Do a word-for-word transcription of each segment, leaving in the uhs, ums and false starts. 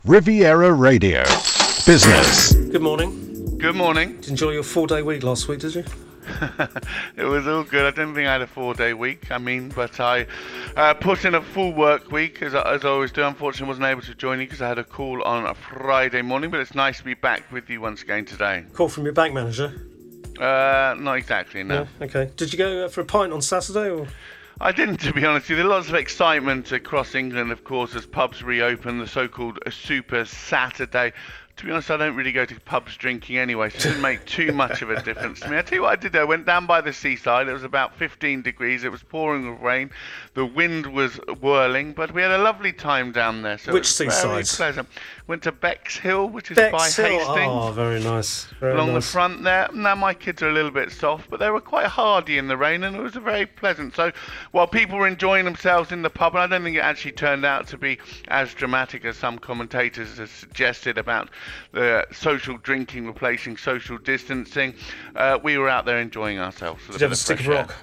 Riviera Radio. Business. Good morning. Good morning. Did you enjoy your four-day week last week, did you? It was all good. I didn't think I had a four-day week. I mean, but I uh, put in a full work week, as, I- as I always do. Unfortunately, wasn't able to join you because I had a call on a Friday morning, but it's nice to be back with you once again today. Call from your bank manager? Uh, not exactly, no. Yeah, okay. Did you go uh, for a pint on Saturday? Or? I didn't, to be honest with you. There's lots of excitement across England, of course, as pubs reopen, the so-called Super Saturday. To be honest, I don't really go to pubs drinking anyway, so it didn't make too much of a difference to me. I tell you what I did there. I went down by the seaside. It was about fifteen degrees. It was pouring with rain. The wind was whirling, but we had a lovely time down there. So Which it was very seaside? pleasant. Went to Bexhill, which is Bex by Hill. Hastings. Oh, very nice. Very Along nice. the front there. Now my kids are a little bit soft, but they were quite hardy in the rain, and it was very pleasant. So while people were enjoying themselves in the pub, and I don't think it actually turned out to be as dramatic as some commentators have suggested about the social drinking replacing social distancing, uh, we were out there enjoying ourselves. Did you have a stick of rock?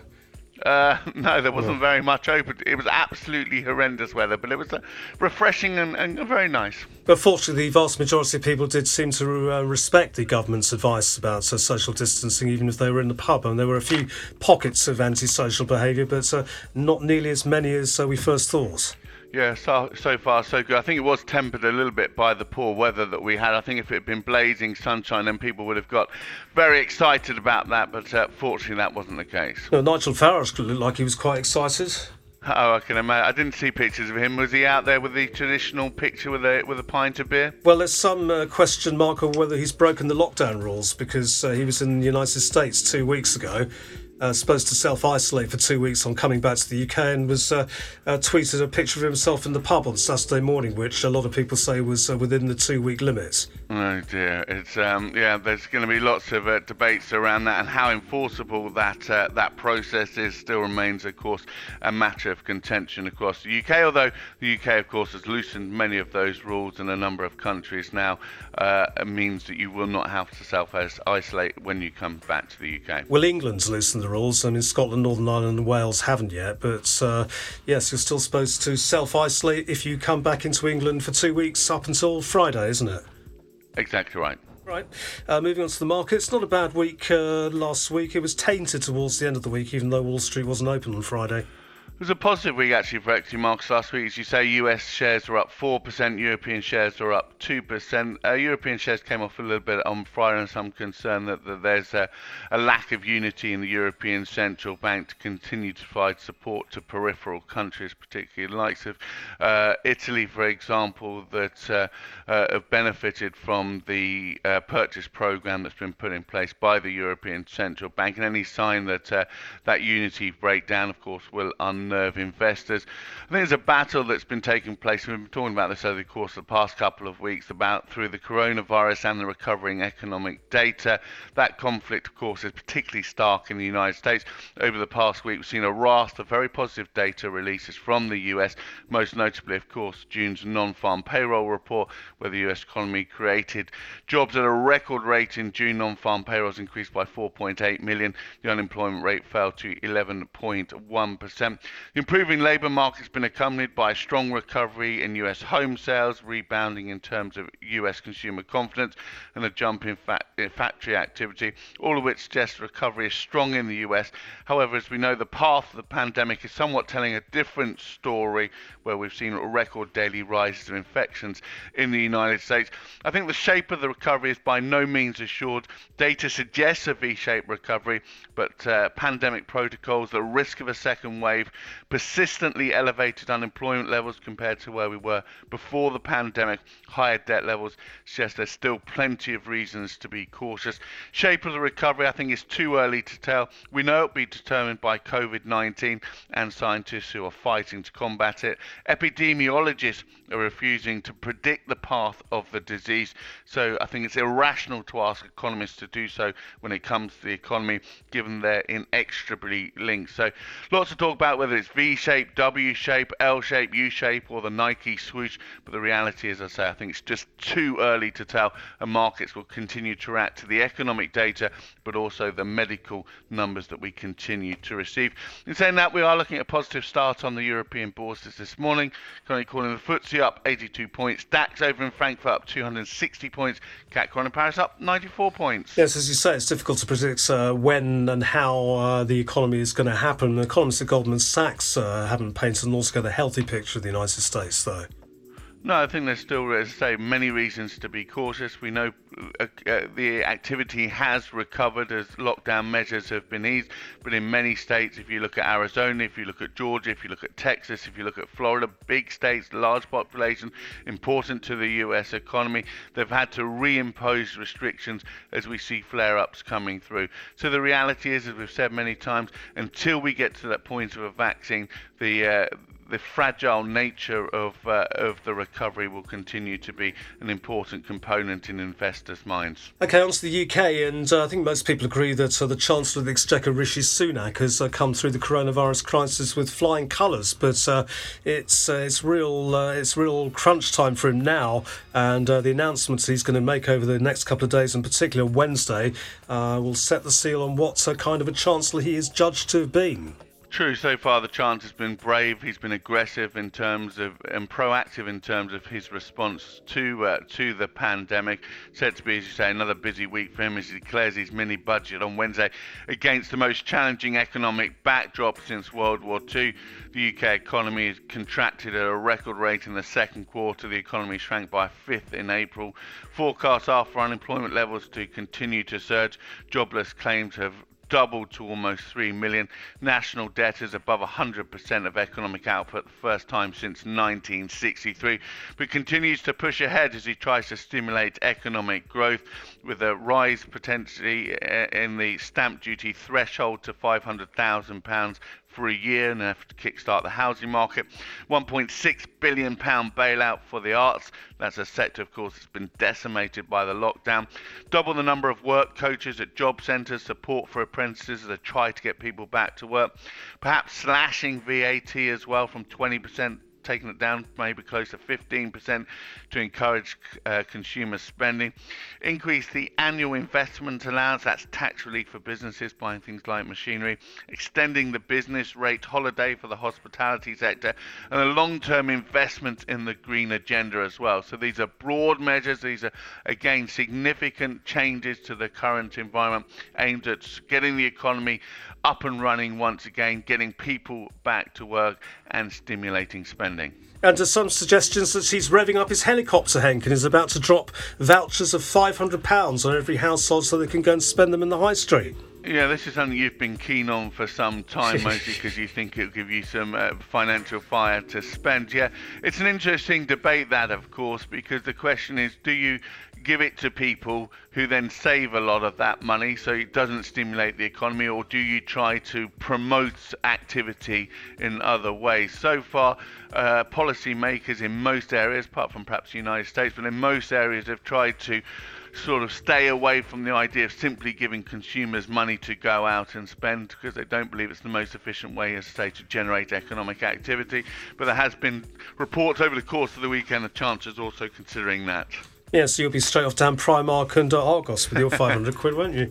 Uh, no, there wasn't very much open. It was absolutely horrendous weather, but it was uh, refreshing and, and very nice. But fortunately, the vast majority of people did seem to uh, respect the government's advice about uh, social distancing, even if they were in the pub. And there were a few pockets of antisocial behaviour, but uh, not nearly as many as uh, we first thought. Yeah, so so far so good. I think it was tempered a little bit by the poor weather that we had. I think if it had been blazing sunshine, then people would have got very excited about that. But uh, fortunately, that wasn't the case. No, Nigel Farage looked like he was quite excited. Oh, I can imagine. I didn't see pictures of him. Was he out there with the traditional picture with a with a pint of beer? Well, there's some uh, question mark on whether he's broken the lockdown rules because uh, he was in the United States two weeks ago. Uh, supposed to self-isolate for two weeks on coming back to the U K and was uh, uh, tweeted a picture of himself in the pub on Saturday morning, which a lot of people say was uh, within the two-week limits. Oh dear, it's um, yeah. There's going to be lots of uh, debates around that, and how enforceable that uh, that process is still remains, of course, a matter of contention across the U K. Although the U K, of course, has loosened many of those rules in a number of countries now, uh, it means that you will not have to self-isolate when you come back to the U K. Well, England's loosened the rules. I mean, Scotland, Northern Ireland and Wales haven't yet, but uh, yes, you're still supposed to self-isolate if you come back into England for two weeks up until Friday, isn't it? Exactly right. Right. Uh, moving on to the markets. Not a bad week uh, last week. It was tainted towards the end of the week, even though Wall Street wasn't open on Friday. It was a positive week actually for equity markets last week. As you say, U S shares were up four percent, European shares were up two percent. Uh, European shares came off a little bit on Friday, and some concern that, that there's a, a lack of unity in the European Central Bank to continue to provide support to peripheral countries, particularly the likes of uh, Italy, for example, that uh, uh, have benefited from the uh, purchase program that's been put in place by the European Central Bank. And any sign that uh, that unity breakdown, of course, will un nerve investors. I think there's a battle that's been taking place. We've been talking about this over the course of the past couple of weeks about through the coronavirus and the recovering economic data. That conflict, of course, is particularly stark in the United States. Over the past week, we've seen a raft of very positive data releases from the U S, most notably, of course, June's non-farm payroll report, where the U S economy created jobs at a record rate in June. Non-farm payrolls increased by four point eight million. The unemployment rate fell to eleven point one percent. The improving labour market has been accompanied by a strong recovery in U S home sales, rebounding in terms of U S consumer confidence, and a jump in, fa- in factory activity, all of which suggests recovery is strong in the U S. However, as we know, the path of the pandemic is somewhat telling a different story, where we've seen record daily rises of infections in the United States. I think the shape of the recovery is by no means assured. Data suggests a V-shaped recovery, but uh, pandemic protocols, the risk of a second wave, persistently elevated unemployment levels compared to where we were before the pandemic, higher debt levels suggest there's still plenty of reasons to be cautious. Shape of the recovery, I think, is too early to tell. We know it'll be determined by COVID nineteen and scientists who are fighting to combat it. Epidemiologists are refusing to predict the path of the disease, so I think it's irrational to ask economists to do so when it comes to the economy, given they're inextricably linked. So lots to talk about whether it's V-shape, W-shape, L-shape, U-shape, or the Nike swoosh. But the reality is, as I say, I think it's just too early to tell, and markets will continue to react to the economic data, but also the medical numbers that we continue to receive. In saying that, we are looking at a positive start on the European bourses this morning, currently calling the F T S E up eighty-two points, DAX over in Frankfurt up two hundred sixty points, C A C in Paris up ninety-four points. Yes, as you say, it's difficult to predict uh, when and how uh, the economy is going to happen. Economists at Goldman Sachs uh, haven't painted an altogether healthy picture of the United States, though. No, I think there's still, as I say, many reasons to be cautious. We know uh, uh, the activity has recovered as lockdown measures have been eased, but in many states, if you look at Arizona, if you look at Georgia, if you look at Texas, if you look at Florida, big states, large population, important to the U S economy, they've had to reimpose restrictions as we see flare-ups coming through. So the reality is, as we've said many times, until we get to that point of a vaccine, the uh, the fragile nature of uh, of the recovery will continue to be an important component in investors' minds. OK, on to the U K, and uh, I think most people agree that uh, the Chancellor of the Exchequer, Rishi Sunak, has uh, come through the coronavirus crisis with flying colours, but uh, it's uh, it's real uh, it's real crunch time for him now, and uh, the announcements he's going to make over the next couple of days, in particular Wednesday, uh, will set the seal on what uh, kind of a Chancellor he is judged to have been. True, so far the Chancellor has been brave, he's been aggressive in terms of, and proactive in terms of his response to uh, to the pandemic. Said to be, as you say, another busy week for him as he declares his mini budget on Wednesday against the most challenging economic backdrop since World War Two. The U K economy has contracted at a record rate in the second quarter. The economy shrank by a fifth in April. Forecasts are for unemployment levels to continue to surge. Jobless claims have doubled to almost three million. National debt is above one hundred percent of economic output, the first time since nineteen sixty-three, but continues to push ahead as he tries to stimulate economic growth with a rise potentially in the stamp duty threshold to five hundred thousand pounds for a year, and have to kickstart the housing market. one point six billion pounds bailout for the arts. That's a sector, of course, that's been decimated by the lockdown. Double the number of work coaches at job centres, support for apprentices as they try to get people back to work. Perhaps slashing V A T as well from twenty percent, taking it down maybe close to fifteen percent to encourage uh, consumer spending. Increase the annual investment allowance, that's tax relief for businesses buying things like machinery. Extending the business rate holiday for the hospitality sector, and a long-term investment in the green agenda as well. So these are broad measures. These are, again, significant changes to the current environment aimed at getting the economy up and running once again, getting people back to work and stimulating spending. And there's some suggestions that he's revving up his helicopter, Henk, and is about to drop vouchers of five hundred pounds on every household so they can go and spend them in the high street. Yeah, this is something you've been keen on for some time, mostly because you think it'll give you some uh, financial fire to spend. Yeah, it's an interesting debate, that, of course, because the question is, do you give it to people who then save a lot of that money so it doesn't stimulate the economy, or do you try to promote activity in other ways? So far, uh, policymakers in most areas, apart from perhaps the United States, but in most areas have tried to sort of stay away from the idea of simply giving consumers money to go out and spend, because they don't believe it's the most efficient way, as I say, to generate economic activity. But there has been reports over the course of the weekend the Chancellor's also considering that. Yeah, so you'll be straight off down Primark and uh, Argos with your five hundred quid, won't you?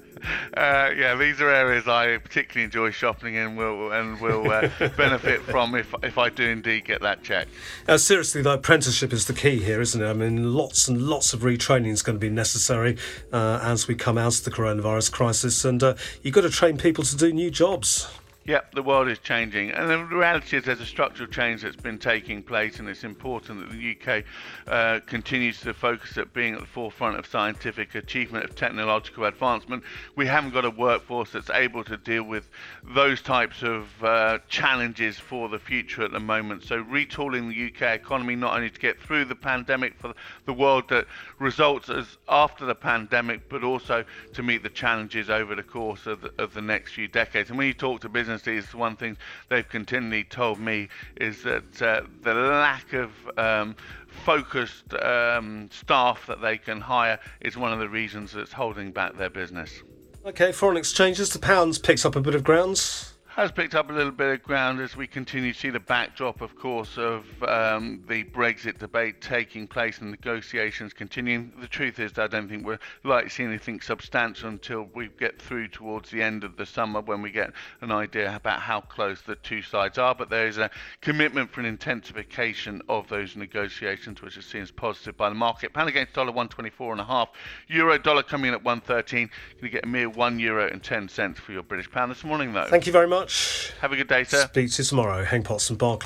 Uh, yeah, these are areas I particularly enjoy shopping in, will and will uh, benefit from if if I do indeed get that check. Uh, seriously, though, apprenticeship is the key here, isn't it? I mean, lots and lots of retraining is going to be necessary uh, as we come out of the coronavirus crisis, and uh, you've got to train people to do new jobs. Yep, the world is changing, and the reality is there's a structural change that's been taking place, and it's important that the U K uh, continues to focus at being at the forefront of scientific achievement, of technological advancement. We haven't got a workforce that's able to deal with those types of uh, challenges for the future at the moment. So retooling the U K economy, not only to get through the pandemic for the world that results as after the pandemic, but also to meet the challenges over the course of the, of the next few decades. And when you talk to business, is one thing they've continually told me is that uh, the lack of um, focused um, staff that they can hire is one of the reasons that's holding back their business. OK, foreign exchanges, the pound's picked up a bit of ground. has picked up a little bit of ground as we continue to see the backdrop, of course, of um, the Brexit debate taking place and negotiations continuing. The truth is that I don't think we're likely to see anything substantial until we get through towards the end of the summer, when we get an idea about how close the two sides are. But there is a commitment for an intensification of those negotiations, which is seen as positive by the market. Pound against dollar one twenty-four and a half. Euro dollar coming in at one thirteen. Going to get a mere one euro and ten cents for your British pound this morning, though. Thank you very much. Have a good day, sir. Speak to you tomorrow. Hank Potts and Barclays.